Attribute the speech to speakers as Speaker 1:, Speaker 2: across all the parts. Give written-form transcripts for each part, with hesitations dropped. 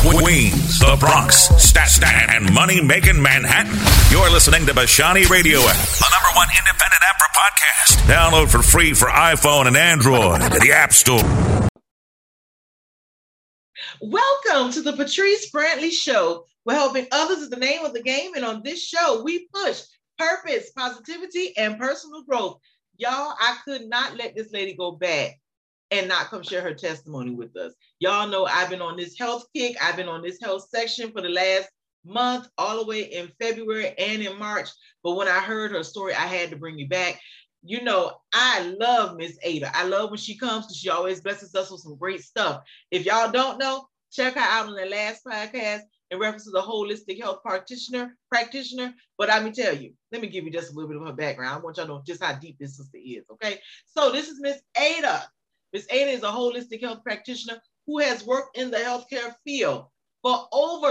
Speaker 1: Queens, the Bronx, Staten, and money-making Manhattan. You're listening to Bashani Radio app, the number one independent app for podcasts. Download for free for iPhone and Android at the App Store.
Speaker 2: Welcome to the Patrice Brantley Show. We're helping others is the name of the game, and on this show, we push purpose, positivity, and personal growth. Y'all, I could not let this lady go back and not come share her testimony with us. Y'all know I've been on this health kick. I've been on this health section for the last month, all the way in February and in March. But when I heard her story, I had to bring you back. You know, I love Miss Ada. I love when she comes because she always blesses us with some great stuff. If y'all don't know, check her out on the last podcast in reference to the holistic health practitioner. But let me tell you, let me give you just a little bit of her background. I want y'all to know just how deep this sister is, okay? So this is Miss Ada. Miss Ada is a holistic health practitioner who has worked in the healthcare field for over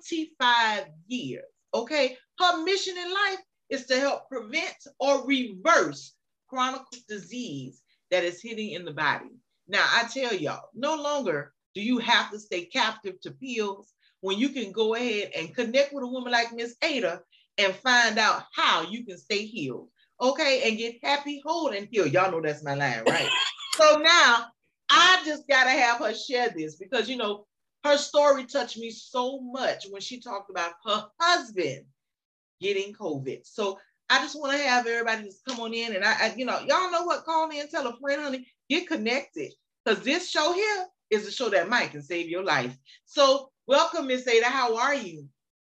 Speaker 2: 25 years, okay? Her mission in life is to help prevent or reverse chronic disease that is hitting in the body. Now, I tell y'all, no longer do you have to stay captive to pills when you can go ahead and connect with a woman like Miss Ada and find out how you can stay healed, okay? And get happy, whole, and healed. Y'all know that's my line, right? So now I just got to have her share this because, you know, her story touched me so much when she talked about her husband getting COVID. So I just want to have everybody just come on in and I you know, y'all know what, call me and tell a friend, honey, get connected because this show here is a show that might can save your life. So welcome, Miss Ada. How are you?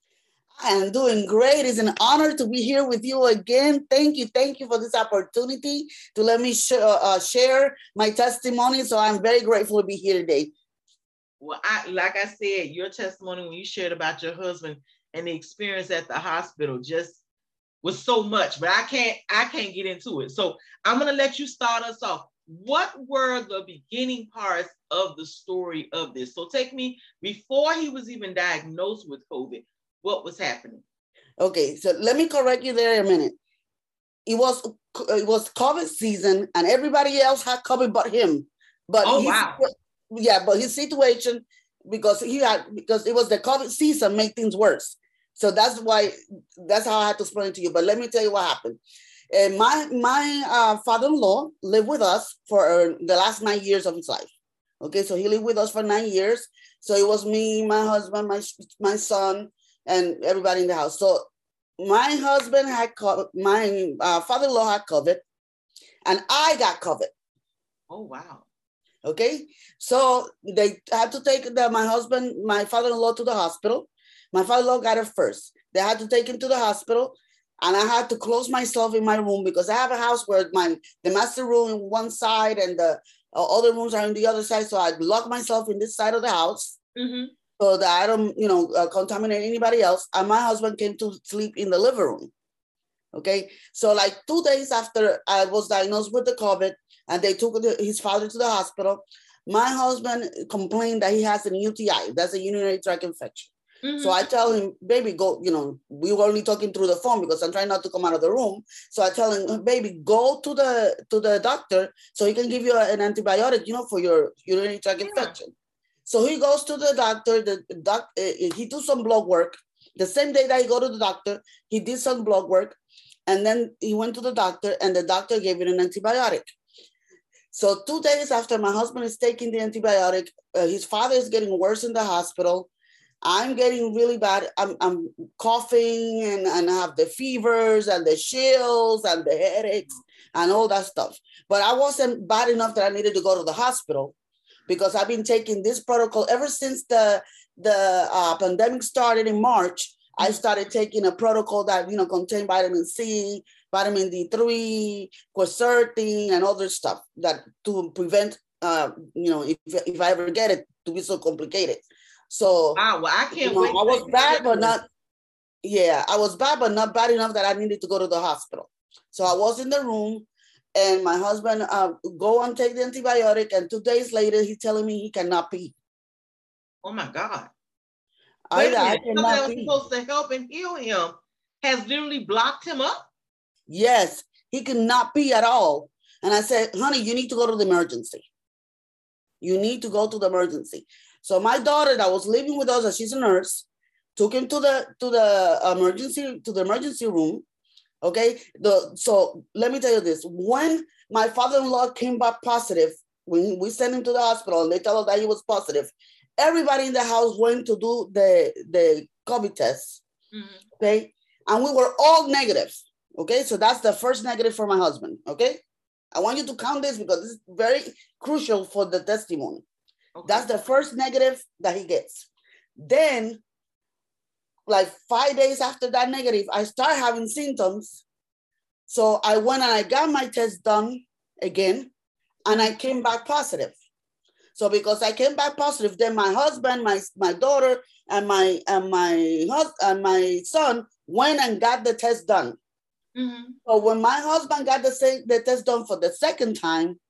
Speaker 3: I am doing great. It's an honor to be here with you again. Thank you for this opportunity to let me share my testimony. So I'm very grateful to be here today.
Speaker 2: Well, like I said, your testimony when you shared about your husband and the experience at the hospital just was so much, but I can't get into it. So I'm going to let you start us off. What were the beginning parts of the story of this? So take me before he was even diagnosed with COVID. What was happening?
Speaker 3: Okay, so let me correct you there a minute. It was COVID season, and everybody else had COVID but him. But
Speaker 2: wow!
Speaker 3: Yeah, but his situation because it was the COVID season made things worse. So that's how I had to explain it to you. But let me tell you what happened. My father-in-law lived with us for the last 9 years of his life. Okay, so he lived with us for 9 years. So it was me, my husband, my son, and everybody in the house. So my husband had COVID, my father-in-law had COVID, and I got COVID.
Speaker 2: Oh, wow.
Speaker 3: Okay, so they had to take my father-in-law to the hospital. My father-in-law got it first. They had to take him to the hospital, and I had to close myself in my room because I have a house where the master room on one side and the other rooms are on the other side. So I locked myself in this side of the house. Mm-hmm. So that I don't, contaminate anybody else. And my husband came to sleep in the living room. Okay. So like 2 days after I was diagnosed with the COVID and they took his father to the hospital, my husband complained that he has an UTI. That's a urinary tract infection. Mm-hmm. So I tell him, baby, go, we were only talking through the phone because I'm trying not to come out of the room. So I tell him, baby, go to the doctor so he can give you an antibiotic, for your urinary tract infection. So he goes to the doctor, he do some blood work. The same day that he go to the doctor, he did some blood work. And then he went to the doctor and the doctor gave him an antibiotic. So 2 days after my husband is taking the antibiotic, his father is getting worse in the hospital. I'm getting really bad. I'm coughing and I have the fevers and the chills and the headaches and all that stuff. But I wasn't bad enough that I needed to go to the hospital, because I've been taking this protocol ever since the pandemic started in March. I started taking a protocol that, contained vitamin C, vitamin D3, quercetin, and other stuff that to prevent, if I ever get it, to be so complicated. So
Speaker 2: wow, well, I can't wait.
Speaker 3: I was bad, but not. Yeah, I was bad, but not bad enough that I needed to go to the hospital. So I was in the room. And my husband go and take the antibiotic, and 2 days later, he's telling me he cannot pee.
Speaker 2: Oh my God!
Speaker 3: I
Speaker 2: cannot
Speaker 3: pee.
Speaker 2: Something that was supposed to help and heal him has literally blocked him up.
Speaker 3: Yes, he cannot pee at all. And I said, honey, you need to go to the emergency. You need to go to the emergency. So my daughter that was living with us, she's a nurse, took him to the emergency room. Okay. So let me tell you this. When my father-in-law came back positive, when we sent him to the hospital and they told us that he was positive, everybody in the house went to do the COVID test. Okay. And we were all negative. Okay. So that's the first negative for my husband. Okay. I want you to count this because this is very crucial for the testimony. Okay. That's the first negative that he gets. Then, like 5 days after that negative, I start having symptoms. So I went and I got my test done again, and I came back positive. So because I came back positive, then my husband, my daughter, and my son went and got the test done. So when my husband got the test done for the second time,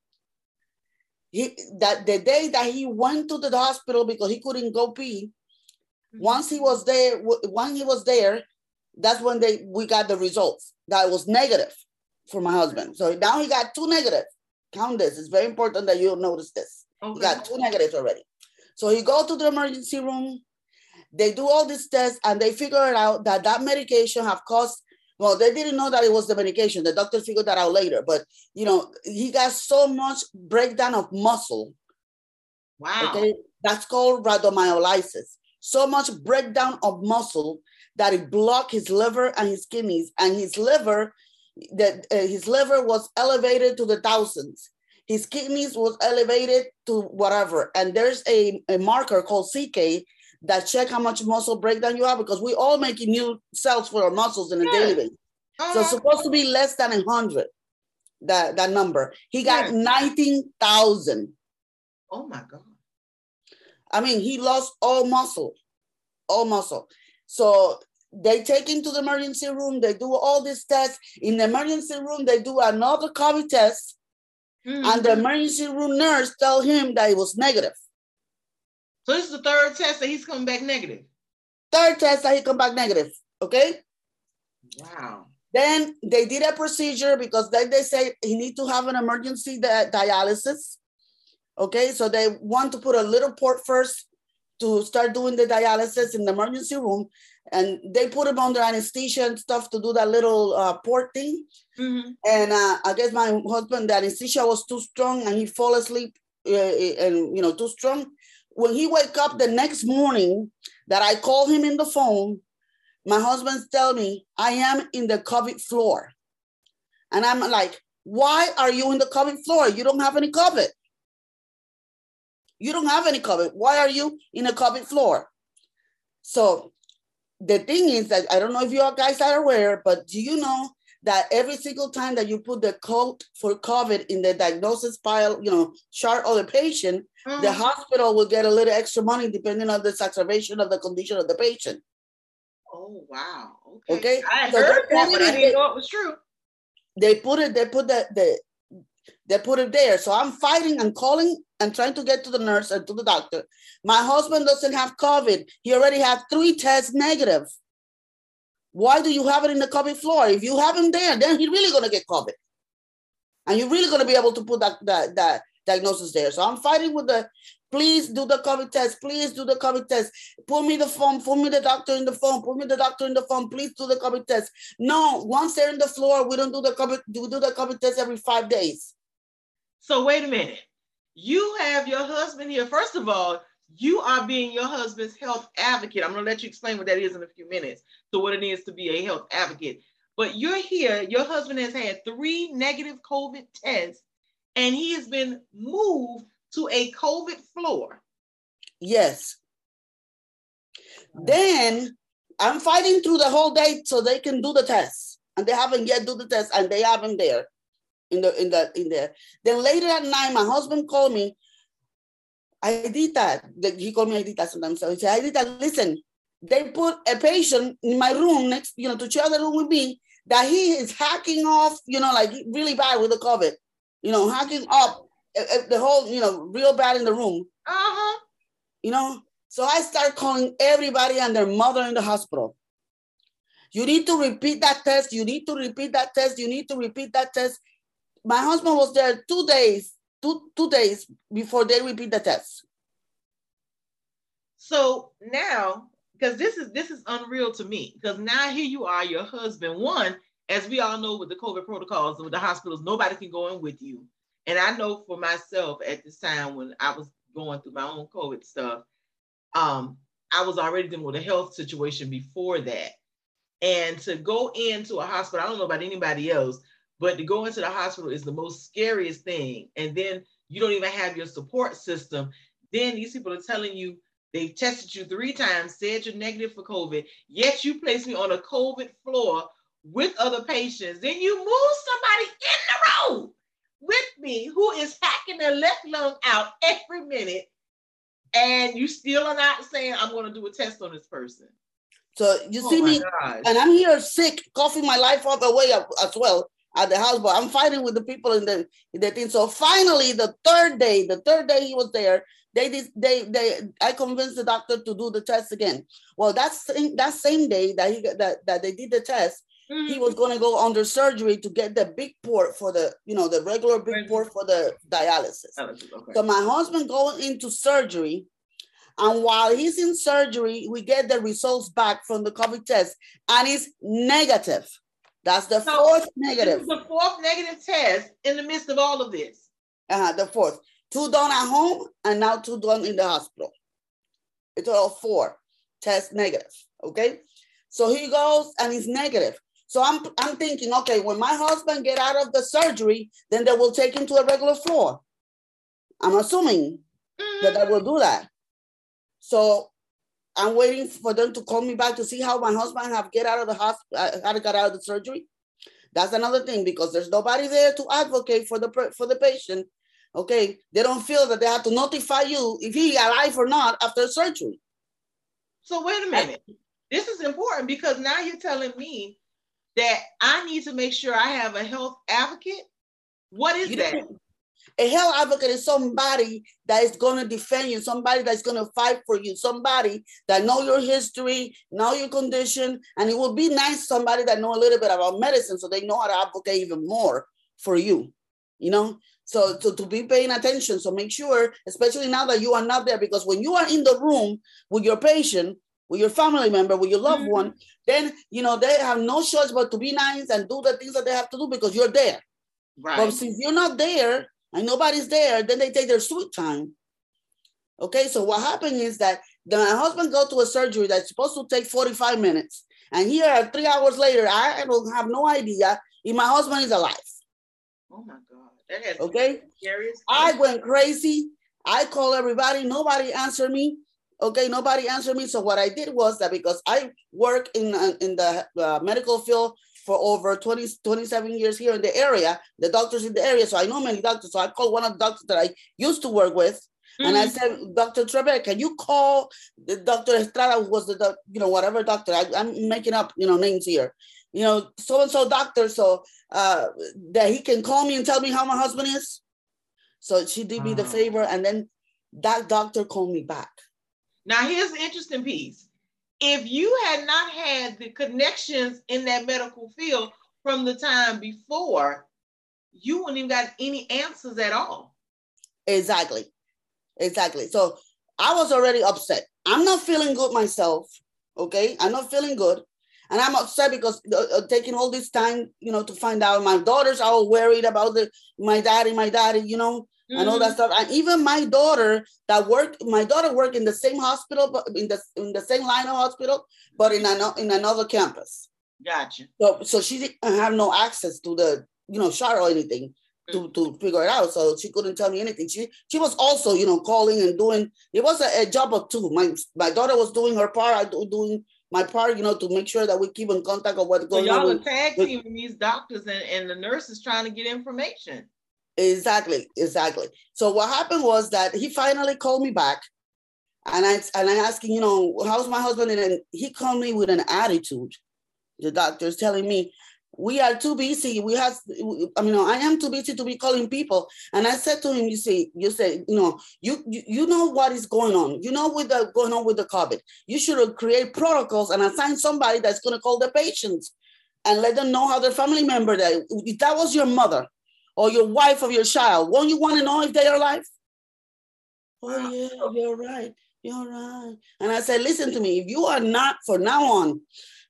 Speaker 3: the day that he went to the hospital because he couldn't go pee, once he was there, that's when we got the results. That was negative for my husband. So now he got 2 negatives. Count this. It's very important that you notice this. Okay. He got 2 negatives already. So he go to the emergency room. They do all these tests and they figure it out that medication have caused. Well, they didn't know that it was the medication. The doctor figured that out later. But, he got so much breakdown of muscle.
Speaker 2: Wow.
Speaker 3: Okay. That's called rhabdomyolysis. So much breakdown of muscle that it blocked his liver and his kidneys. And his liver was elevated to the thousands. His kidneys was elevated to whatever. And there's a marker called CK that check how much muscle breakdown you have, because we all making new cells for our muscles in a daily basis. So it's supposed to be less than 100, that number. He got 19,000.
Speaker 2: Oh my God.
Speaker 3: I mean, he lost all muscle. So they take him to the emergency room. They do all these tests. In the emergency room, they do another COVID test. And the emergency room nurse tell him that it was negative.
Speaker 2: So this is the 3rd test that he's coming back negative.
Speaker 3: 3rd test that he come back negative. Okay.
Speaker 2: Wow.
Speaker 3: Then they did a procedure because then they say he need to have an emergency dialysis. Okay. So they want to put a little port first to start doing the dialysis in the emergency room. And they put him under anesthesia and stuff to do that little port thing. And I guess my husband, the anesthesia was too strong and he fall asleep and, too strong. When he wake up the next morning that I call him in the phone, my husband tell me, I am in the COVID floor. And I'm like, why are you in the COVID floor? You don't have any COVID. You don't have any COVID. Why are you in a COVID floor? So the thing is that, I don't know if you guys are aware, but do you know that every single time that you put the code for COVID in the diagnosis file, chart of the patient, the hospital will get a little extra money depending on the exacerbation of the condition of the patient.
Speaker 2: Oh, wow.
Speaker 3: Okay.
Speaker 2: I heard that, but I didn't know it was true.
Speaker 3: They put it there. So I'm fighting and calling and trying to get to the nurse and to the doctor. My husband doesn't have COVID. He already had 3 tests negative. Why do you have it in the COVID floor? If you have him there, then he's really going to get COVID. And you're really going to be able to put that diagnosis there. So I'm fighting with please do the COVID test. Please do the COVID test. Put me the phone. Put me the doctor in the phone. Put me the doctor in the phone. Please do the COVID test. No, once they're in the floor, we don't do the COVID. We do the COVID test every 5 days.
Speaker 2: So wait a minute. You have your husband here. First of all, you are being your husband's health advocate. I'm going to let you explain what that is in a few minutes. So what it is to be a health advocate. But you're here. Your husband has had 3 negative COVID tests, and he has been moved to a COVID floor.
Speaker 3: Yes. Then I'm fighting through the whole day so they can do the test, and they haven't yet do the test, and they have him there in there. Then later at night, my husband called me. Aidita, he called me Aidita sometimes. So he said, Aidita, listen, they put a patient in my room next, to share the room with me, that he is hacking off, like really bad with the COVID, hacking up the whole, real bad in the room. So I start calling everybody and their mother in the hospital. You need to repeat that test. You need to repeat that test. You need to repeat that test. My husband was there 2 days, two days before they repeat the test.
Speaker 2: So now, because this is unreal to me, because now here you are, your husband. One, as we all know with the COVID protocols with the hospitals, nobody can go in with you. And I know for myself at this time when I was going through my own COVID stuff, I was already dealing with a health situation before that. And to go into a hospital, I don't know about anybody else, but to go into the hospital is the most scariest thing. And then you don't even have your support system. Then these people are telling you they've tested you 3 times, said you're negative for COVID, yet you place me on a COVID floor with other patients. Then you move somebody in the room with me who is hacking their left lung out every minute. And you still are not saying, I'm going to do a test on this person.
Speaker 3: So you see me,
Speaker 2: gosh.
Speaker 3: And I'm here sick, coughing my life up away as well at the house, but I'm fighting with the people in the thing. So finally, the third day he was there, I convinced the doctor to do the test again. Well, that same day that they did the test, he was going to go under surgery to get the big port for the regular big port for the dialysis. Okay. So my husband going into surgery, and while he's in surgery, we get the results back from the COVID test, and it's negative. That's the fourth negative.
Speaker 2: The fourth negative test in the midst of all of this.
Speaker 3: The fourth. 2 done at home, and now 2 done in the hospital. It's all 4 test negative. Okay, so he goes and he's negative. So I'm thinking, okay, when my husband get out of the surgery, then they will take him to a regular floor. I'm assuming that they will do that. So I'm waiting for them to call me back to see how my husband have get out of the hospital, how to get out of the surgery. That's another thing, because there's nobody there to advocate for the patient. Okay, they don't feel that they have to notify you if he's alive or not after surgery.
Speaker 2: So wait a minute. This is important, because now you're telling me that I need to make sure I have a health advocate. What is that?
Speaker 3: A health advocate is somebody that is going to defend you, somebody that's going to fight for you, somebody that know your history, know your condition, and it would be nice somebody that know a little bit about medicine so they know how to advocate even more for you, So to be paying attention. So make sure, especially now that you are not there, because when you are in the room with your patient, with your family member, with your loved one, then, they have no choice but to be nice and do the things that they have to do because you're there. Right. But since you're not there and nobody's there, then they take their sweet time. Okay, so what happened is that my husband go to a surgery that's supposed to take 45 minutes. And here, 3 hours later, I don't have no idea if my husband is alive.
Speaker 2: Oh my God. That has
Speaker 3: okay. I went crazy. I called everybody. Nobody answered me. Okay, nobody answered me. So what I did was that, because I work in the medical field for over 27 years here in the area, the doctors in the area, so I know many doctors. So I called one of the doctors that I used to work with, and I said, Dr. Trebek, can you call the Dr. Estrada, who was the whatever doctor, I'm making up, names here, so-and-so doctor, so that he can call me and tell me how my husband is. So she did me the favor, and then that doctor called me back.
Speaker 2: Now, here's the interesting piece. If you had not had the connections in that medical field from the time before, you wouldn't even got any answers at all.
Speaker 3: Exactly. So I was already upset. I'm not feeling good myself. Okay. I'm not feeling good. And I'm upset because taking all this time, to find out. My daughters are all worried about my daddy, and all that stuff. And even my daughter worked in the same hospital, but in the same line of hospital, but in another campus.
Speaker 2: Gotcha.
Speaker 3: So she didn't have no access to the, shot or anything to figure it out. So she couldn't tell me anything. She was also, calling and doing, it was a job of two. My daughter was doing her part, I doing my part, to make sure that we keep in contact of what's going on.
Speaker 2: So y'all are tag teaming these doctors and the nurses trying to get information.
Speaker 3: Exactly. So what happened was that he finally called me back, and I asked him, how's my husband? And he called me with an attitude. The doctor's telling me, we are too busy. I am too busy to be calling people. And I said to him, you know what is going on. Going on with the COVID. You should create protocols and assign somebody that's going to call the patients and let them know how their family member, if that was your mother or your wife or your child, won't you want to know if they are alive? Oh, yeah, you're right. You're right. And I said, listen to me. If you are not, for now on,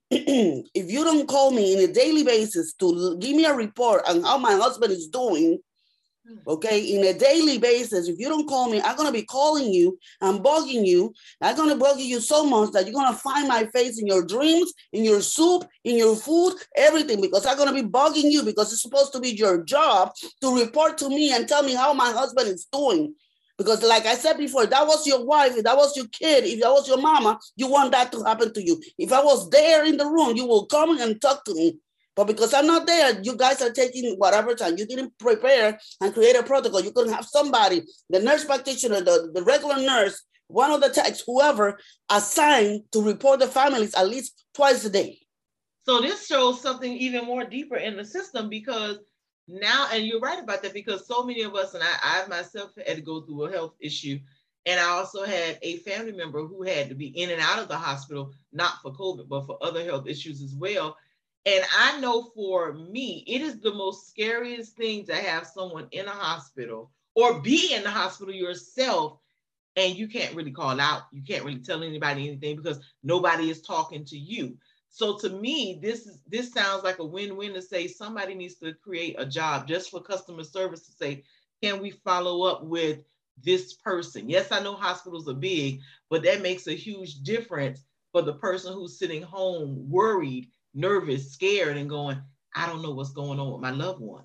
Speaker 3: if you don't call me on a daily basis to give me a report on how my husband is doing, okay, in a daily basis, if you don't call me, I'm going to be calling you and bugging you. I'm going to bug you so much that you're going to find my face in your dreams, in your soup, in your food, everything, because I'm going to be bugging you because it's supposed to be your job to report to me and tell me how my husband is doing. Because like I said before, if that was your wife, if that was your kid, if that was your mama, you want that to happen to you. If I was there in the room, you will come and talk to me. But because I'm not there, you guys are taking whatever time. You didn't prepare and create a protocol. You couldn't have somebody, the nurse practitioner, the regular nurse, one of the techs, whoever, assigned to report the families at least twice a day.
Speaker 2: So this shows something even more deeper in the system, because now, and you're right about that, because so many of us, and I myself had to go through a health issue, and I also had a family member who had to be in and out of the hospital, not for COVID, but for other health issues as well. And I know for me, it is the most scariest thing to have someone in a hospital or be in the hospital yourself, and you can't really call out. You can't really tell anybody anything because nobody is talking to you. So to me, this sounds like a win-win to say somebody needs to create a job just for customer service to say, can we follow up with this person? Yes, I know hospitals are big, but that makes a huge difference for the person who's sitting home worried, nervous, scared, and going, I don't know what's going on with my loved one.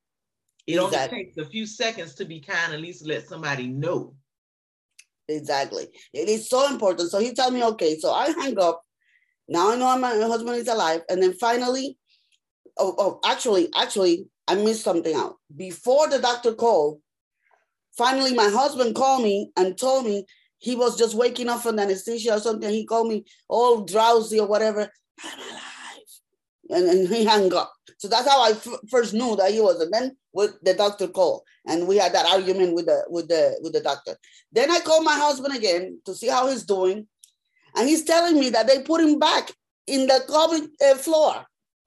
Speaker 2: It only takes a few seconds to be kind, at least let somebody know.
Speaker 3: Exactly. It is so important. So he told me, okay, so I hang up. Now I know my husband is alive. And then finally, actually, I missed something out. Before the doctor called, finally, my husband called me and told me he was just waking up from anesthesia or something. He called me all drowsy or whatever. I'm alive. And he hung up. So that's how I first knew that he was. And then the doctor called, and we had that argument with the doctor. Then I called my husband again to see how he's doing. And he's telling me that they put him back in the COVID floor.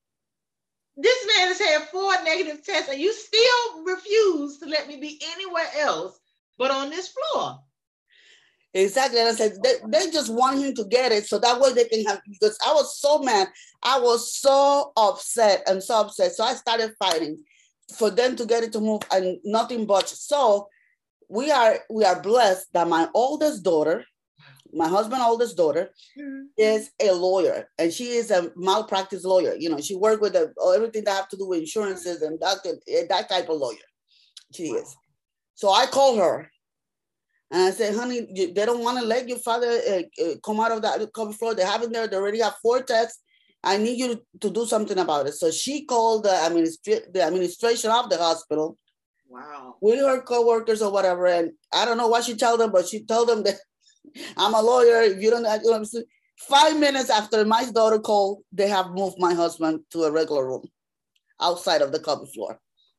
Speaker 2: This man has had 4 negative tests, and you still refuse to let me be anywhere else but on this floor.
Speaker 3: Exactly. And I said, they just want him to get it so that way they can have, because I was so mad. I was so upset and so upset. So I started fighting for them to get it to move, and nothing but. So we are blessed that my oldest daughter, my husband's oldest daughter, is a lawyer, and she is a malpractice lawyer. You know, she worked with everything that have to do with insurances and that type of lawyer. She is. So I called her, and I said, honey, they don't want to let your father come out of that COVID floor. They have him there. They already have 4 tests. I need you to do something about it. So she called the administration of the hospital.
Speaker 2: Wow.
Speaker 3: With her coworkers or whatever. And I don't know what she told them, but she told them that I'm a lawyer. If you don't, 5 minutes after my daughter called, they have moved my husband to a regular room outside of the COVID floor.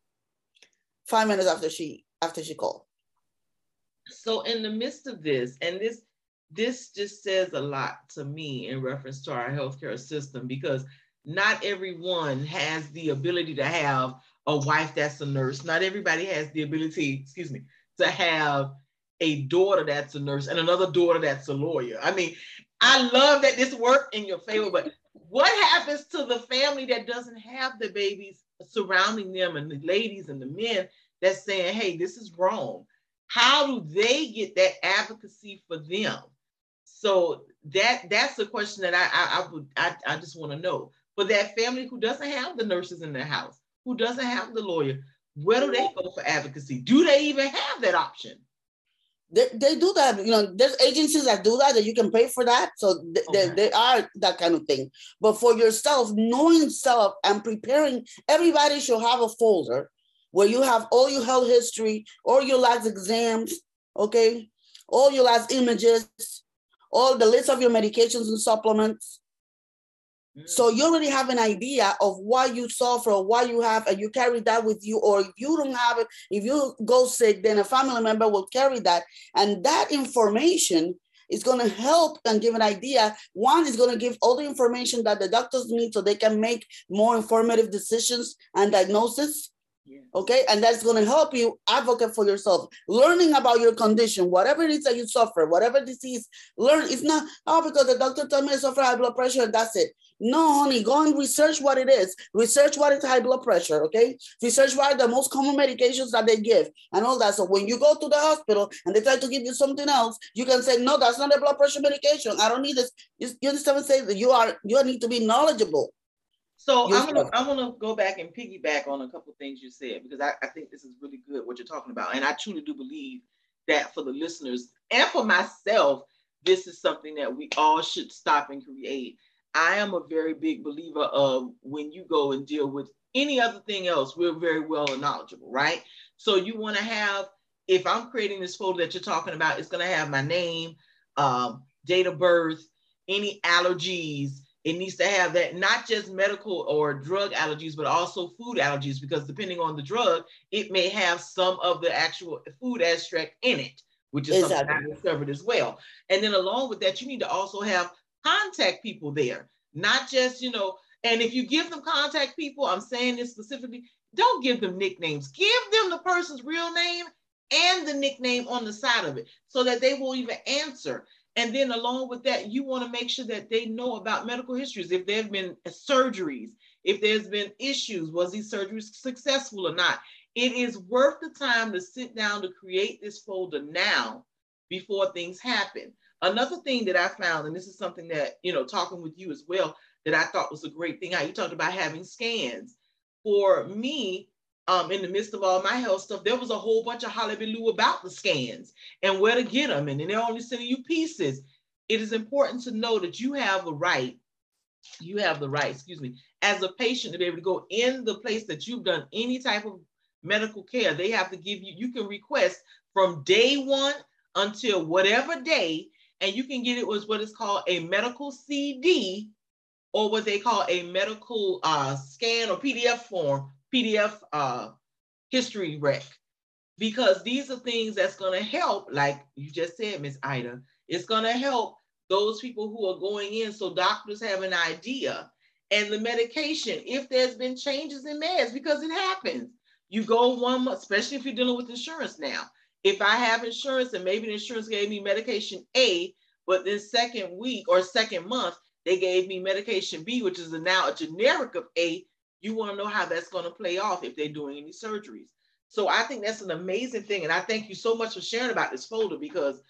Speaker 3: 5 minutes after she called.
Speaker 2: So in the midst of this, and this just says a lot to me in reference to our healthcare system, because not everyone has the ability to have a wife that's a nurse. Not everybody has the ability, to have a daughter that's a nurse and another daughter that's a lawyer. I mean, I love that this worked in your favor, but what happens to the family that doesn't have the babies surrounding them, and the ladies and the men that's saying, hey, this is wrong? How do they get that advocacy for them? So that's the question that I just want to know. For that family who doesn't have the nurses in their house, who doesn't have the lawyer, where do they go for advocacy? Do they even have that option?
Speaker 3: They do that. You know, there's agencies that do that you can pay for that. So they are that kind of thing. But for yourself, knowing self and preparing, everybody should have a folder where you have all your health history, all your last exams, okay, all your last images, all the list of your medications and supplements. So you already have an idea of why you suffer or why you have, and you carry that with you. Or if you don't have it, if you go sick, then a family member will carry that. And that information is going to help and give an idea. One is going to give all the information that the doctors need so they can make more informative decisions and diagnosis.
Speaker 2: Yes.
Speaker 3: Okay, and that's going to help you advocate for yourself. Learning about your condition, whatever it is that you suffer, whatever disease, learn. It's not, oh, because the doctor told me I suffer high blood pressure, and that's it. No, honey, go and research what it is. Research what is high blood pressure, okay? Research what are the most common medications that they give and all that. So when you go to the hospital and they try to give you something else, you can say, no, that's not a blood pressure medication. I don't need this. You understand what I'm saying? You need to be knowledgeable.
Speaker 2: So I'm gonna go back and piggyback on a couple things you said, because I think this is really good what you're talking about. And I truly do believe that for the listeners and for myself, this is something that we all should stop and create. I am a very big believer of when you go and deal with any other thing else, we're very well and knowledgeable, right? So you want to have, if I'm creating this folder that you're talking about, it's going to have my name, date of birth, any allergies. It needs to have that, not just medical or drug allergies, but also food allergies, because depending on the drug, it may have some of the actual food extract in it, which is something I discovered as well. And then along with that, you need to also have contact people there, not just, and if you give them contact people, I'm saying this specifically, don't give them nicknames. Give them the person's real name and the nickname on the side of it so that they will even answer. And then along with that, you want to make sure that they know about medical histories. If there have been surgeries, if there's been issues, was these surgeries successful or not? It is worth the time to sit down to create this folder now before things happen. Another thing that I found, and this is something that, talking with you as well, that I thought was a great thing, how you talked about having scans. For me, in the midst of all my health stuff, there was a whole bunch of hullabaloo about the scans and where to get them. And then they're only sending you pieces. It is important to know that you have the right, as a patient to be able to go in the place that you've done any type of medical care. They have to give you can request from day one until whatever day, and you can get it with what is called a medical CD or what they call a medical scan or PDF form. PDF history rec, because these are things that's going to help, like you just said, Miss Ida, it's going to help those people who are going in so doctors have an idea. And the medication, if there's been changes in meds, because it happens. You go 1 month, especially if you're dealing with insurance now. If I have insurance and maybe the insurance gave me medication A, but then second week or second month, they gave me medication B, which is now a generic of A, you want to know how that's going to play off if they're doing any surgeries. So I think that's an amazing thing. And I thank you so much for sharing about this folder, because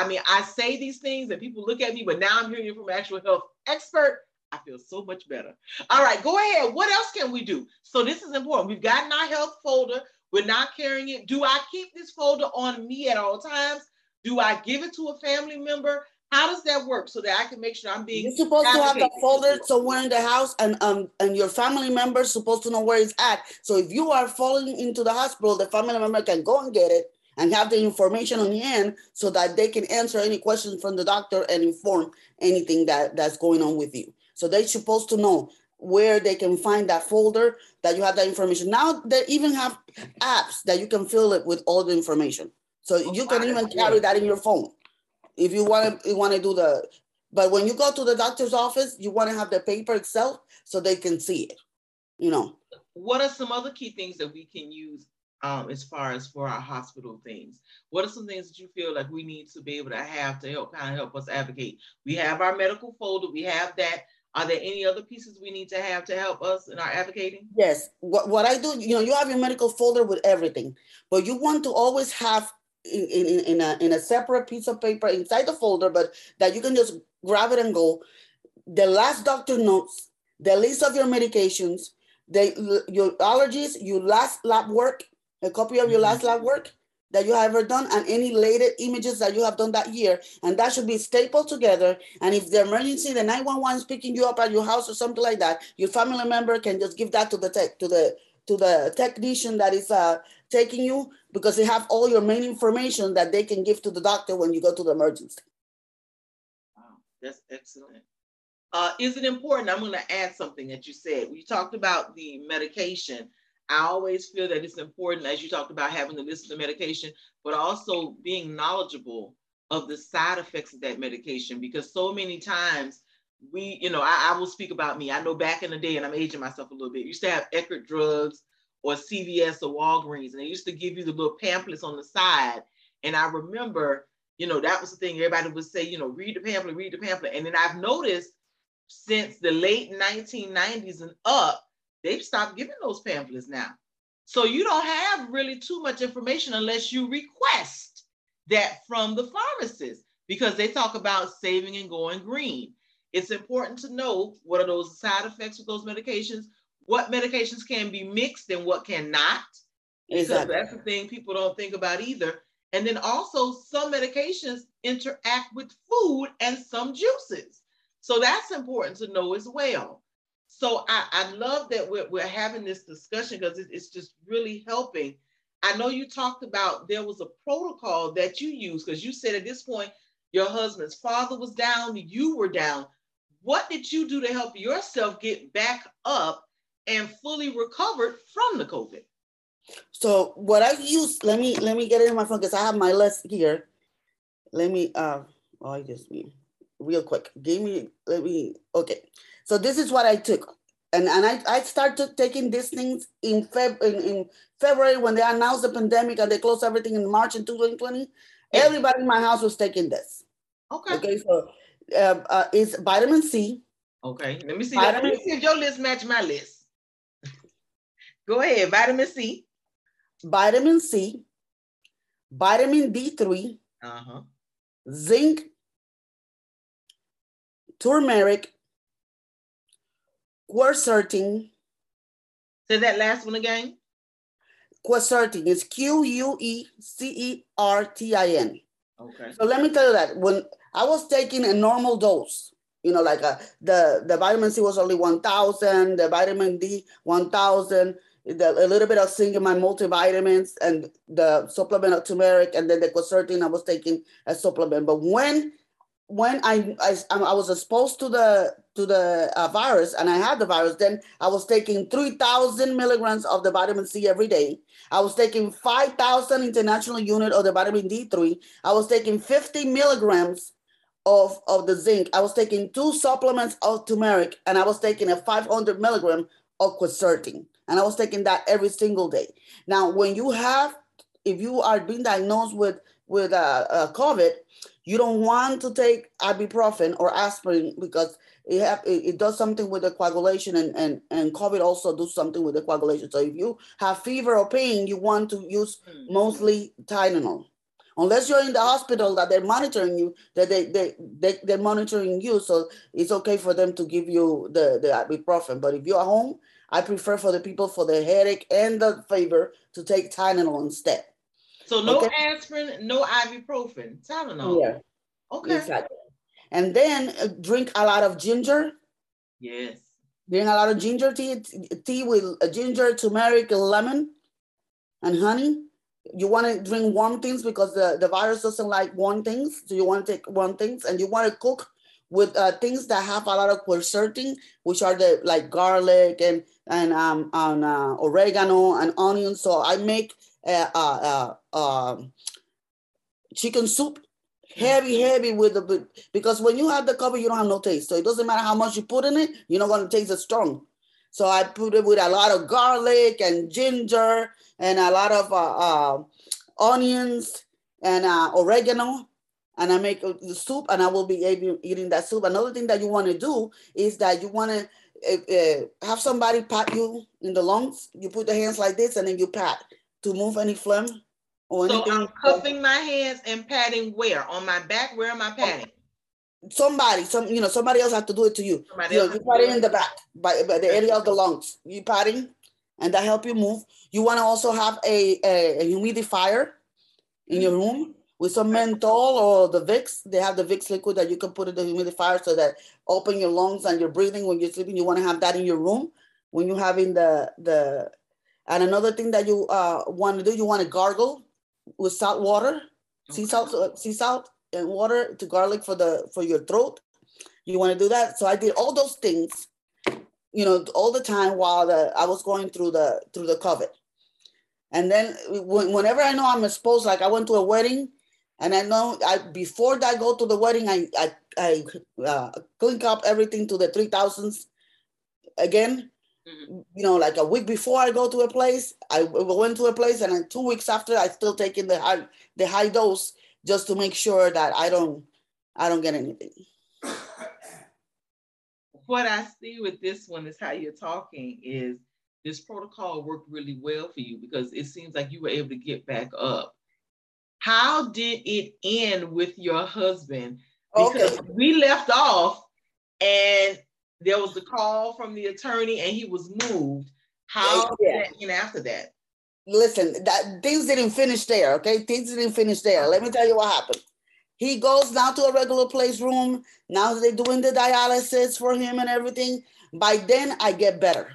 Speaker 2: I say these things and people look at me, but now I'm hearing it from an actual health expert. I feel so much better. All right, go ahead. What else can we do? So this is important. We've gotten our health folder. We're not carrying it. Do I keep this folder on me at all times? Do I give it to a family member? How does that work so that I can make sure I'm being...
Speaker 3: You're supposed to have the folder somewhere in the house, and your family member's supposed to know where it's at. So if you are falling into the hospital, the family member can go and get it and have the information on hand so that they can answer any questions from the doctor and inform anything that's going on with you. So they're supposed to know where they can find that folder, that you have that information. Now they even have apps that you can fill it with all the information. So you can even carry that in your phone. If you want to do but when you go to the doctor's office, you want to have the paper itself so they can see it,
Speaker 2: What are some other key things that we can use as far as for our hospital things? What are some things that you feel like we need to be able to have to help us advocate? We have our medical folder, we have that. Are there any other pieces we need to have to help us in our advocating?
Speaker 3: Yes. What I do, you have your medical folder with everything, but you want to always have in a separate piece of paper inside the folder, but that you can just grab it and go. The last doctor notes, the list of your medications, your allergies, your last lab work, a copy of your last lab work that you have ever done, and any related images that you have done that year, and that should be stapled together. And if the emergency, the 911 is picking you up at your house or something like that, your family member can just give that to the technician that is taking you, because they have all your main information that they can give to the doctor when you go to the emergency.
Speaker 2: Wow, that's excellent. Is it important? I'm going to add something that you said. We talked about the medication. I always feel that it's important, as you talked about, having the list of the medication, but also being knowledgeable of the side effects of that medication, because so many times I will speak about me. I know back in the day, and I'm aging myself a little bit, used to have Eckerd drugs or CVS or Walgreens, and they used to give you the little pamphlets on the side. And I remember, that was the thing. Everybody would say, read the pamphlet. And then I've noticed since the late 1990s and up, they've stopped giving those pamphlets now. So you don't have really too much information unless you request that from the pharmacist, because they talk about saving and going green. It's important to know what are those side effects with those medications, what medications can be mixed and what cannot. Exactly. That's the thing people don't think about either. And then also some medications interact with food and some juices. So that's important to know as well. So I love that we're having this discussion because it's just really helping. I know you talked about there was a protocol that you used because you said at this point, your husband's father was down, you were down. What did you do to help yourself get back up and fully recovered from the COVID?
Speaker 3: So what I use, let me get it in my phone because I have my list here. Let me, real quick. Okay. So this is what I took. And I started taking these things in February when they announced the pandemic and they closed everything in March in 2020. Yeah. Everybody in my house was taking this. Okay. So it's vitamin C.
Speaker 2: Okay. Let me see if your list match my list. Go ahead. Vitamin C.
Speaker 3: Vitamin C. Vitamin D3. Zinc. Turmeric. Quercetin.
Speaker 2: Say that last one again.
Speaker 3: Quercetin is Quecertin.
Speaker 2: Okay.
Speaker 3: So let me tell you that when I was taking a normal dose, like the vitamin C was only 1,000, the vitamin D 1,000, a little bit of zinc in my multivitamins, and the supplement of turmeric, and then the quercetin I was taking a supplement. But when I was exposed to the virus and I had the virus, then I was taking 3,000 milligrams of the vitamin C every day. I was taking 5,000 international unit of the vitamin D3. I was taking 50 milligrams of the zinc. I was taking 2 supplements of turmeric, and I was taking a 500 milligram of quercetin. And I was taking that every single day. Now, if you are being diagnosed with COVID, you don't want to take ibuprofen or aspirin because it does something with the coagulation, and COVID also does something with the coagulation. So if you have fever or pain, you want to use mostly Tylenol. Unless you're in the hospital that they're monitoring you, that they're monitoring you, so it's okay for them to give you the ibuprofen. But if you're at home, I prefer for the people for the headache and the fever to take Tylenol instead.
Speaker 2: So no aspirin, no ibuprofen, Tylenol.
Speaker 3: Yeah.
Speaker 2: Okay.
Speaker 3: Exactly. And then drink a lot of ginger.
Speaker 2: Yes.
Speaker 3: Drink a lot of ginger tea with ginger, turmeric, and lemon, and honey. You want to drink warm things because the virus doesn't like warm things. So you want to take warm things, and you want to cook with things that have a lot of quercetin, which are like garlic and oregano and onions. So I make chicken soup, heavy because when you have the cover, you don't have no taste. So it doesn't matter how much you put in it, you're not going to taste it strong. So I put it with a lot of garlic and ginger and a lot of onions and oregano. And I make the soup, and I will be eating that soup. Another thing that you want to do is that you want to have somebody pat you in the lungs. You put the hands like this, and then you pat to move any phlegm or anything.
Speaker 2: So I'm cupping my hands and patting where? On my back? Where am I patting?
Speaker 3: Somebody else has to do it to you. You pat it in the back, by the area of the lungs. You patting, and that help you move. You want to also have a humidifier in your room with some menthol or the Vicks. They have the Vicks liquid that you can put in the humidifier so that open your lungs and your breathing when you're sleeping. You want to have that in your room when you're having the. And another thing that you want to do, you want to gargle with salt water, sea salt and water to garlic for your throat. You want to do that. So I did all those things, all the time while I was going through the COVID. And then whenever I know I'm exposed, like I went to a wedding, and I know before I go to the wedding, I clean up everything to the 3,000s again. You know, like a week before I go to a place, I went to a place, and then 2 weeks after, I still taking the high dose just to make sure that I don't get anything.
Speaker 2: What I see with this one is how you're talking is this protocol worked really well for you because it seems like you were able to get back up. How did it end with your husband? Because we left off and there was the call from the attorney and he was moved. How did that end after that?
Speaker 3: Listen, that things didn't finish there, okay? Things didn't finish there. Let me tell you what happened. He goes now to a regular place room. Now they're doing the dialysis for him and everything. By then, I get better.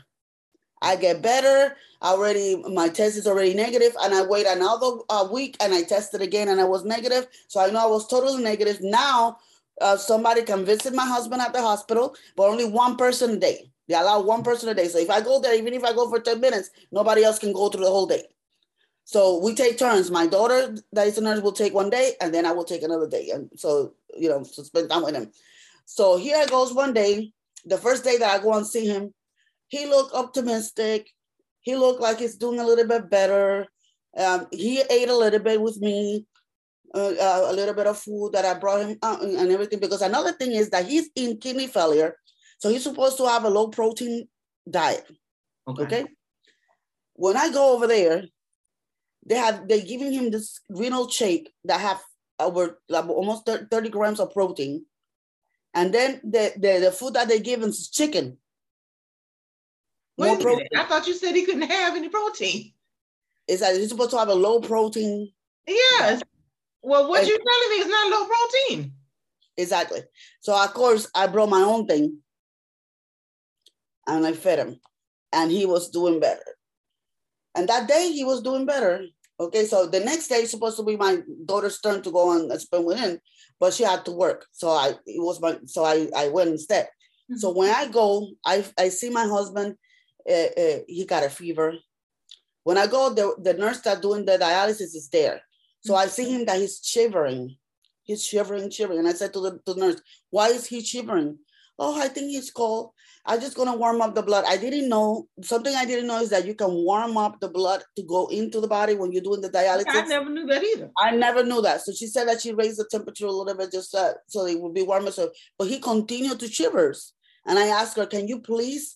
Speaker 3: Already, my test is already negative, and I wait another week, and I tested again, and I was negative. So I know I was totally negative. Now, somebody can visit my husband at the hospital, but only one person a day. They allow one person a day. So if I go there, even if I go for 10 minutes, nobody else can go through the whole day. So we take turns. My daughter, that is a nurse, will take one day, and then I will take another day. And so, you know, to spend time with him. So here I goes one day. The first day that I go and see him, he looked optimistic. He looked like he's doing a little bit better. He ate a little bit with me, a little bit of food that I brought him and everything. Because another thing is that he's in kidney failure. So he's supposed to have a low protein diet. Okay. When I go over there, they're giving him this renal shake that have over almost 30 grams of protein. And then the food that they give him is chicken.
Speaker 2: Wait a minute. I thought you said he couldn't have any protein.
Speaker 3: It's like he's supposed to have a low protein.
Speaker 2: Yes. Well, what you're telling me is not low protein.
Speaker 3: Exactly. So of course I brought my own thing and I fed him, and he was doing better. And that day he was doing better. Okay, so the next day is supposed to be my daughter's turn to go and spend with him, but she had to work. So I went instead. Mm-hmm. So when I go, I see my husband. He got a fever. When I go, the nurse that doing the dialysis is there. So I see him that he's shivering. He's shivering. And I said to the nurse, why is he shivering? Oh, I think he's cold. I'm just going to warm up the blood. Something I didn't know is that you can warm up the blood to go into the body when you're doing the dialysis.
Speaker 2: I never knew that either.
Speaker 3: I never knew that. So she said that she raised the temperature a little bit just so it would be warmer. But he continued to shivers. And I asked her, can you please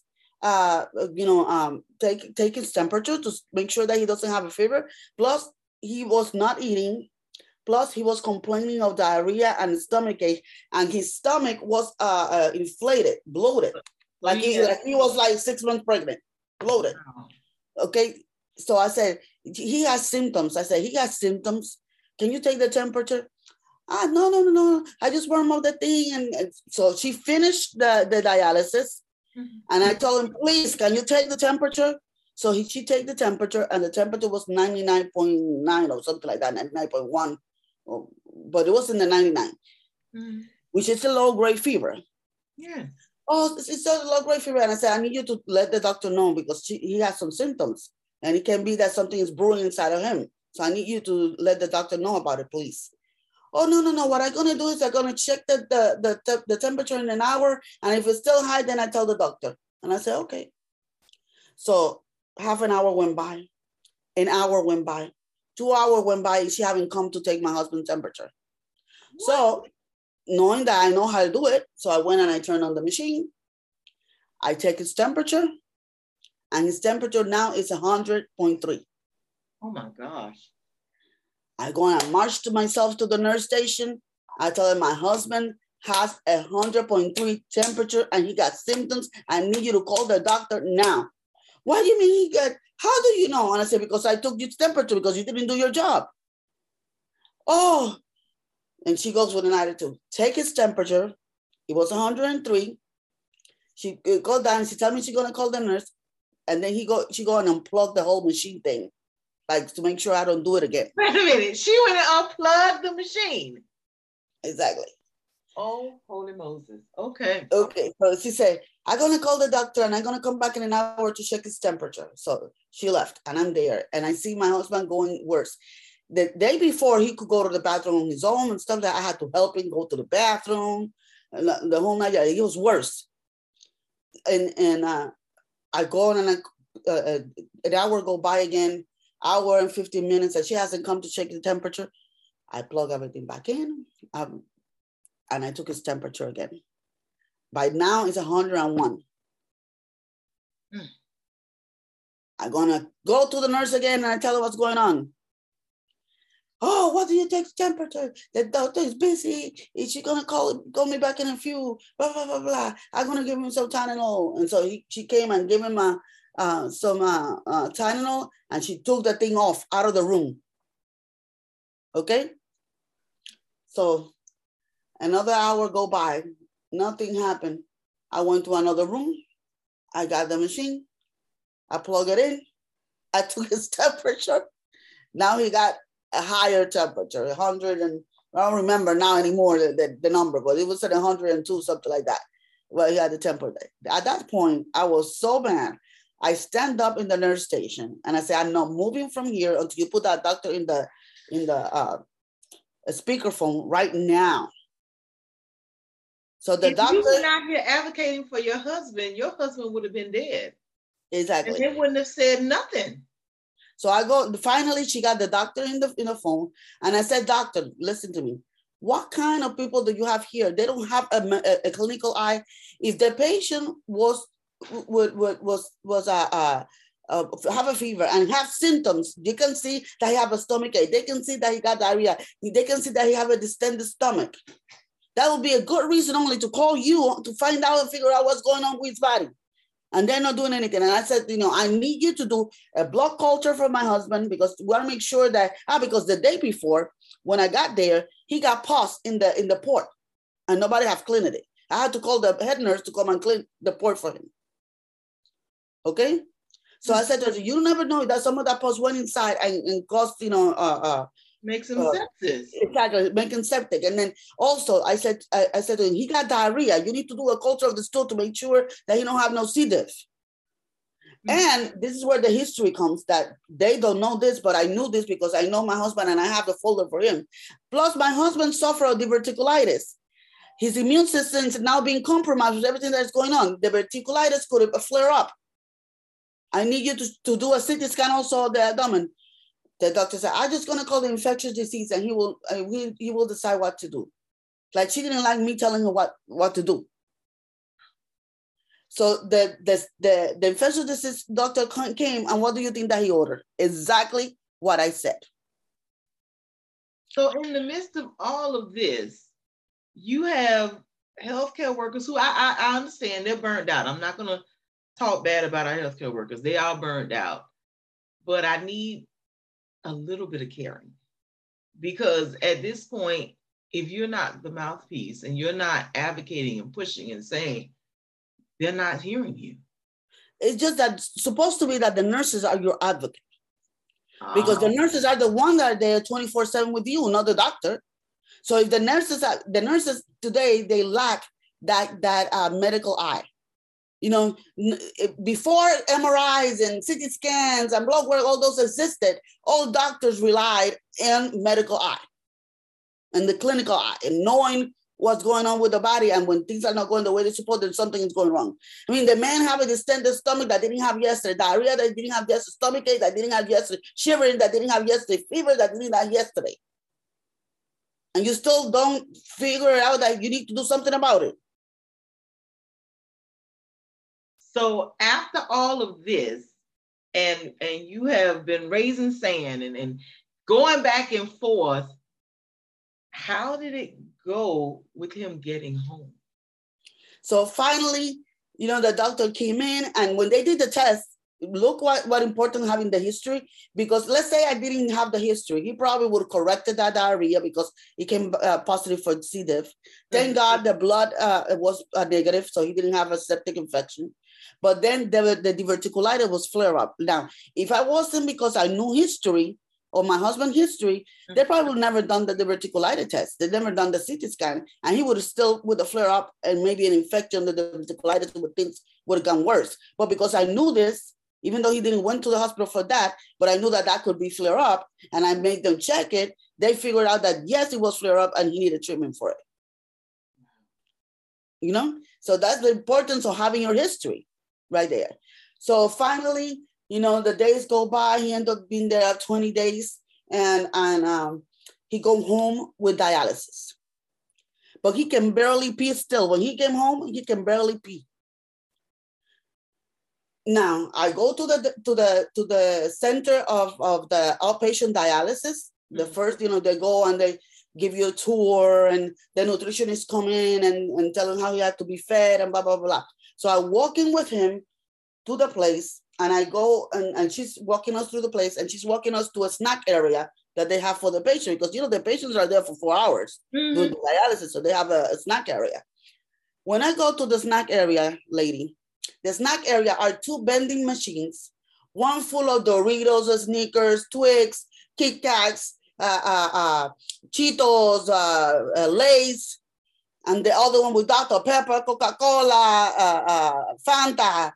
Speaker 3: take his temperature to make sure that he doesn't have a fever? Plus, he was not eating. Plus, he was complaining of diarrhea and stomach ache, and his stomach was inflated, bloated. Like he was like 6 months pregnant, bloated. Okay, so I said, he has symptoms. I said, he has symptoms. Can you take the temperature? No. I just warm up the thing. And so she finished the dialysis. Mm-hmm. And I told him, please, can you take the temperature? So she take the temperature, and the temperature was 99.9 or something like that, 99.1. But it was in the 99, which is a low-grade fever.
Speaker 2: Yeah.
Speaker 3: Oh, it's a low-grade fever. And I said, I need you to let the doctor know because he has some symptoms. And it can be that something is brewing inside of him. So I need you to let the doctor know about it, please. Oh, no. What I'm going to do is I'm going to check the temperature in an hour. And if it's still high, then I tell the doctor. And I said, okay. So half an hour went by. An hour went by. 2 hours went by, and she haven't come to take my husband's temperature. What? So knowing that I know how to do it, so I went and I turned on the machine. I take his temperature, and his temperature now is 100.3.
Speaker 2: Oh my gosh.
Speaker 3: I go and I march to myself to the nurse station. I tell him my husband has 100.3 temperature and he got symptoms. I need you to call the doctor now. What do you mean how do you know? And I said, because I took your temperature because you didn't do your job. Oh, and she goes with an attitude. Take his temperature. It was 103. She go down and she told me she's going to call the nurse. And then she go and unplug the whole machine thing, like to make sure I don't do it again.
Speaker 2: Wait a minute. She went and unplugged the machine.
Speaker 3: Exactly.
Speaker 2: Oh, holy Moses. Okay.
Speaker 3: Okay. So she said, I'm going to call the doctor and I'm going to come back in an hour to check his temperature. So she left and I'm there and I see my husband going worse. The day before, he could go to the bathroom on his own and stuff, that I had to help him go to the bathroom. The whole night, it was worse. And I go on and an hour go by again, hour and 15 minutes, and she hasn't come to check the temperature. I plug everything back in, and I took his temperature again. By now, it's 101. I'm gonna go to the nurse again, and I tell her what's going on. Oh, what do you take the temperature? The doctor is busy. Is she gonna call me back in a few? Blah blah blah blah. I'm gonna give him some Tylenol, and so she came and gave him some Tylenol, and she took the thing off out of the room. Okay. So another hour go by, nothing happened. I went to another room. I got the machine. I plug it in. I took his temperature. Now he got a higher temperature, 100 and I don't remember now anymore the number, but it was at 102, something like that. Well, he had the temperature. At that point, I was so mad. I stand up in the nurse station and I say, I'm not moving from here until you put that doctor in the speakerphone right now. So the doctor.
Speaker 2: If you were not here advocating for your husband would have been dead.
Speaker 3: Exactly.
Speaker 2: And they wouldn't have said nothing.
Speaker 3: So I go, finally, she got the doctor in the phone. And I said, doctor, listen to me. What kind of people do you have here? They don't have a clinical eye. If the patient have a fever and have symptoms, you can see that he have a stomach ache. They can see that he got diarrhea. They can see that he have a distended stomach. That would be a good reason only to call you to find out and figure out what's going on with his body. And they're not doing anything. And I said, I need you to do a blood culture for my husband because we want to make sure that, because the day before, when I got there, he got pus in the port and nobody have cleaned it. I had to call the head nurse to come and clean the port for him. Okay? So I said to her, you never know that some of that pus went inside and caused,
Speaker 2: make some sepsis.
Speaker 3: Exactly, making septic. And then also I said to him, he got diarrhea. You need to do a culture of the stool to make sure that he don't have no C. diff. And this is where the history comes that they don't know this, but I knew this because I know my husband and I have the folder for him. Plus my husband suffered of diverticulitis. His immune system is now being compromised with everything that's going on. The diverticulitis could flare up. I need you to do a CT scan also of the abdomen. The doctor said, I'm just going to call the infectious disease and he will decide what to do. Like she didn't like me telling her what to do. So the infectious disease doctor came and what do you think that he ordered? Exactly what I said.
Speaker 2: So in the midst of all of this, you have healthcare workers who I understand they're burned out. I'm not going to talk bad about our healthcare workers. They are burned out. But I need a little bit of caring because at this point, if you're not the mouthpiece and you're not advocating and pushing and saying, they're not hearing you.
Speaker 3: It's just that it's supposed to be that the nurses are your advocate because the nurses are the ones that are there 24/7 with you, not the doctor. So if the nurses today, they lack that medical eye. Before MRIs and CT scans and blood work, all those existed, all doctors relied on medical eye and the clinical eye and knowing what's going on with the body. And when things are not going the way they're supposed, then something is going wrong. I mean, the man have a distended stomach that didn't have yesterday, diarrhea that didn't have yesterday, stomach ache that didn't have yesterday, shivering that didn't have yesterday, fever that didn't have yesterday. And you still don't figure out that you need to do something about it.
Speaker 2: So after all of this, and you have been raising sand and going back and forth, how did it go with him getting home?
Speaker 3: So finally, the doctor came in, and when they did the test, look what important having the history, because let's say I didn't have the history, he probably would have corrected that diarrhea because he came positive for C. diff. Thank God the blood was negative, so he didn't have a septic infection. But then the diverticulitis was flare up. Now, if I wasn't because I knew history or my husband's history, they probably would never done the diverticulitis test. They never done the CT scan, and he would have still with a flare up and maybe an infection. The diverticulitis, things would have gone worse. But because I knew this, even though he didn't went to the hospital for that, but I knew that could be flare up, and I made them check it. They figured out that yes, it was flare up, and he needed treatment for it. So that's the importance of having your history right there. So finally, the days go by. He ended up being there 20 days, and he go home with dialysis. But he can barely pee still. When he came home, he can barely pee. Now I go to the center of the outpatient dialysis. The first, they go and they give you a tour, and the nutritionist come in and tell him how he had to be fed and blah, blah, blah. So I walk in with him to the place, and I go and she's walking us through the place, and she's walking us to a snack area that they have for the patient, because, the patients are there for 4 hours doing the dialysis. So they have a snack area. When I go to the snack area, lady, the snack area are 2 vending machines, one full of Doritos, Snickers, Twix, Kit Kats, Cheetos, Lay's, and the other one with Dr. Pepper, Coca-Cola, Fanta,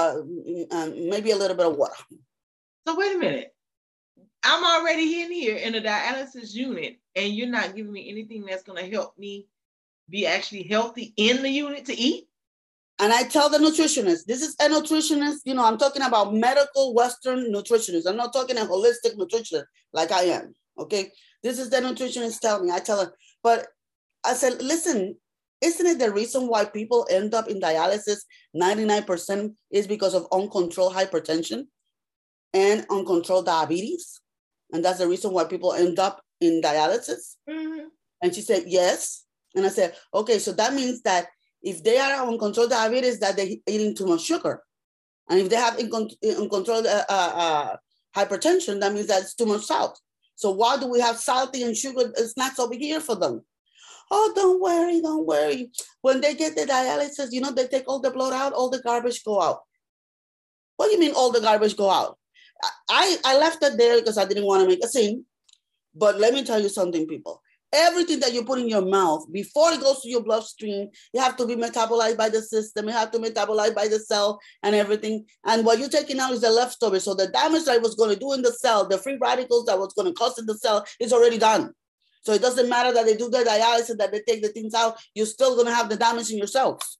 Speaker 3: and maybe a little bit of water.
Speaker 2: So wait a minute. I'm already in here in a dialysis unit, and you're not giving me anything that's going to help me be actually healthy in the unit to eat?
Speaker 3: And I tell the nutritionist, this is a nutritionist, I'm talking about medical Western nutritionist. I'm not talking a holistic nutritionist like I am, okay? This is the nutritionist telling me. I tell her, but I said, listen, isn't it the reason why people end up in dialysis 99% is because of uncontrolled hypertension and uncontrolled diabetes? And that's the reason why people end up in dialysis? Mm-hmm. And she said, yes. And I said, okay, so that means that if they are on uncontrolled diabetes, that they're eating too much sugar. And if they have uncontrolled hypertension, that means that it's too much salt. So why do we have salty and sugar snacks over here for them? Oh, don't worry. When they get the dialysis, they take all the blood out, all the garbage go out. What do you mean all the garbage go out? I left it there because I didn't want to make a scene. But let me tell you something, people. Everything that you put in your mouth, before it goes to your bloodstream, you have to be metabolized by the system. You have to metabolize by the cell and everything. And what you're taking out is the leftover. So the damage that it was going to do in the cell, the free radicals that was going to cause in the cell is already done. So it doesn't matter that they do the dialysis, that they take the things out. You're still going to have the damage in your cells.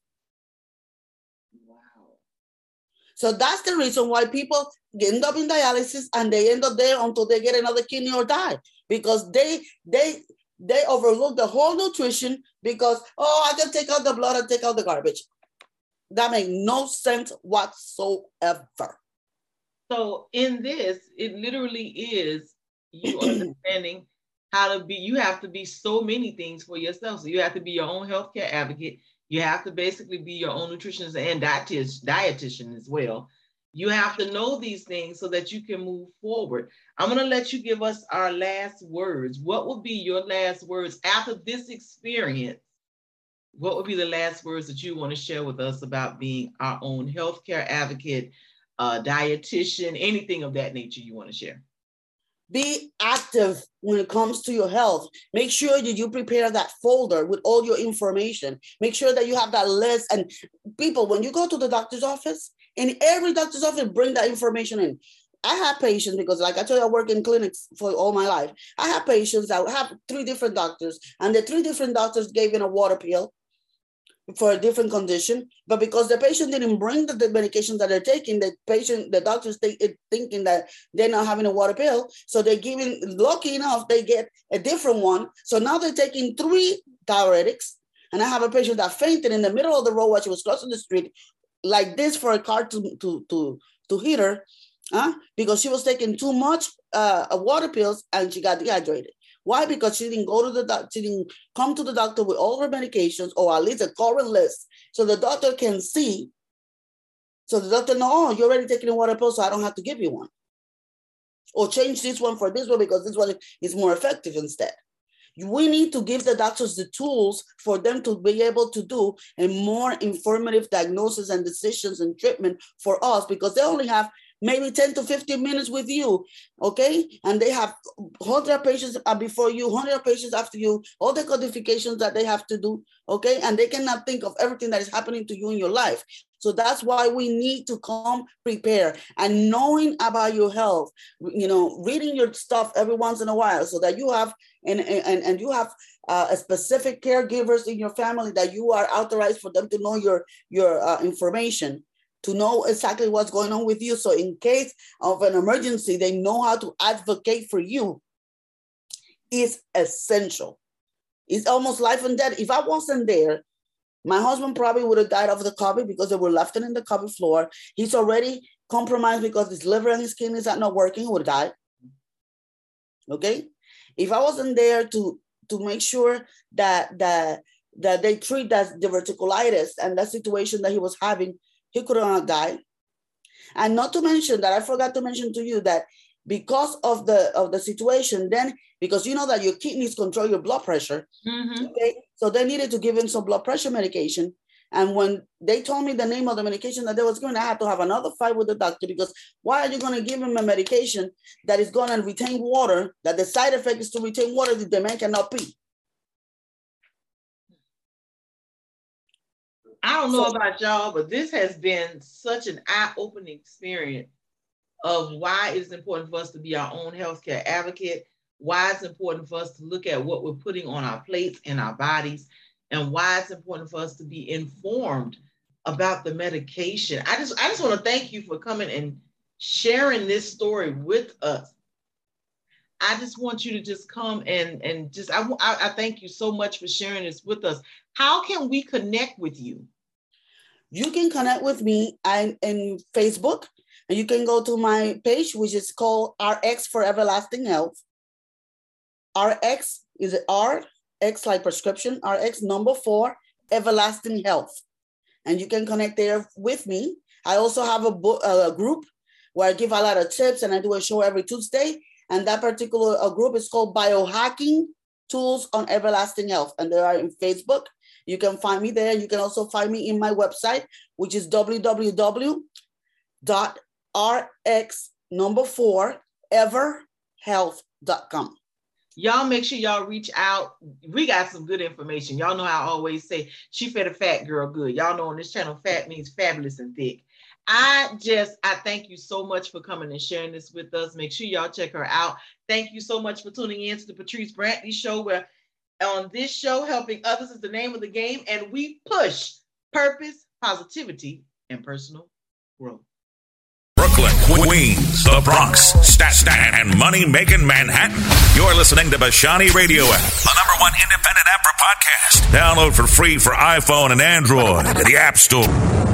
Speaker 3: Wow. So that's the reason why people end up in dialysis, and they end up there until they get another kidney or die, because they overlook the whole nutrition because, I can take out the blood and take out the garbage. That makes no sense whatsoever.
Speaker 2: So in this, it literally is you understanding how to be, you have to be so many things for yourself. So you have to be your own healthcare advocate. You have to basically be your own nutritionist and dietitian as well. You have to know these things so that you can move forward. I'm going to let you give us our last words. What would be your last words after this experience? What would be the last words that you want to share with us about being our own healthcare advocate, dietitian, anything of that nature you want to share?
Speaker 3: Be active when it comes to your health. Make sure that you prepare that folder with all your information. Make sure that you have that list. And people, when you go to the doctor's office, in every doctor's office, bring that information in. I have patients, because like I told you, I work in clinics for all my life. I have patients that have 3 different doctors, and the 3 different doctors gave in a water pill for a different condition. But because the patient didn't bring the medications that they're taking, the doctors thinking that they're not having a water pill. So they're giving, lucky enough, they get a different one. So now they're taking 3 diuretics. And I have a patient that fainted in the middle of the road while she was crossing the street, like this, for a car to hit her, because she was taking too much water pills and she got dehydrated. Why? Because she didn't go to the doctor, she didn't come to the doctor with all her medications, or at least a current list, so the doctor can see. So the doctor know, you're already taking a water pill, so I don't have to give you one. Or change this one for this one because this one is more effective instead. We need to give the doctors the tools for them to be able to do a more informative diagnosis and decisions and treatment for us, because they only have maybe 10 to 15 minutes with you, okay? And they have 100 patients before you, 100 patients after you, all the codifications that they have to do, okay? And they cannot think of everything that is happening to you in your life. So that's why we need to come prepared and knowing about your health, reading your stuff every once in a while, so that you have and you have a specific caregivers in your family that you are authorized for them to know your information. to know exactly what's going on with you. So in case of an emergency, they know how to advocate for you. It's essential. It's almost life and death. If I wasn't there, my husband probably would have died of the COVID because they were left in the COVID floor. He's already compromised because his liver and his kidneys are not working. He would have died. Okay? If I wasn't there to make sure that they treat that diverticulitis and that situation that he was having, he could have died. And not to mention that I forgot to mention to you that because of the situation, then because you know that your kidneys control your blood pressure, okay? So they needed to give him some blood pressure medication. And when they told me the name of the medication that they was going to have to have another fight with the doctor, because why are you going to give him a medication that is going to retain water, that the side effect is to retain water that the man cannot pee?
Speaker 2: I don't know about y'all, but this has been such an eye-opening experience of why it's important for us to be our own healthcare advocate, why it's important for us to look at what we're putting on our plates and our bodies, and why it's important for us to be informed about the medication. I just want to thank you for coming and sharing this story with us. I just want you to just come and just, I thank you so much for sharing this with us. How can we connect with you?
Speaker 3: You can connect with me in Facebook, and you can go to my page, which is called RX for Everlasting Health. RX is RX like prescription, RX number 4, Everlasting Health. And you can connect there with me. I also have a group where I give a lot of tips, and I do a show every Tuesday. And that particular group is called Biohacking Tools on Everlasting Health. And they are in Facebook. You can find me there. You can also find me in my website, which is www.rx4everhealth.com.
Speaker 2: Y'all make sure y'all reach out. We got some good information. Y'all know how I always say, she fed a fat girl good. Y'all know on this channel, fat means fabulous and thick. I thank you so much for coming and sharing this with us. Make sure y'all check her out. Thank you so much for tuning in to the Patrice Brantley Show, where on this show, helping others is the name of the game, and we push purpose, positivity, and personal growth.
Speaker 1: Brooklyn, Queens, the Bronx, Staten, and money-making Manhattan. You're listening to Bashani Radio App, the #1 independent app for podcasts. Download for free for iPhone and Android at the App Store.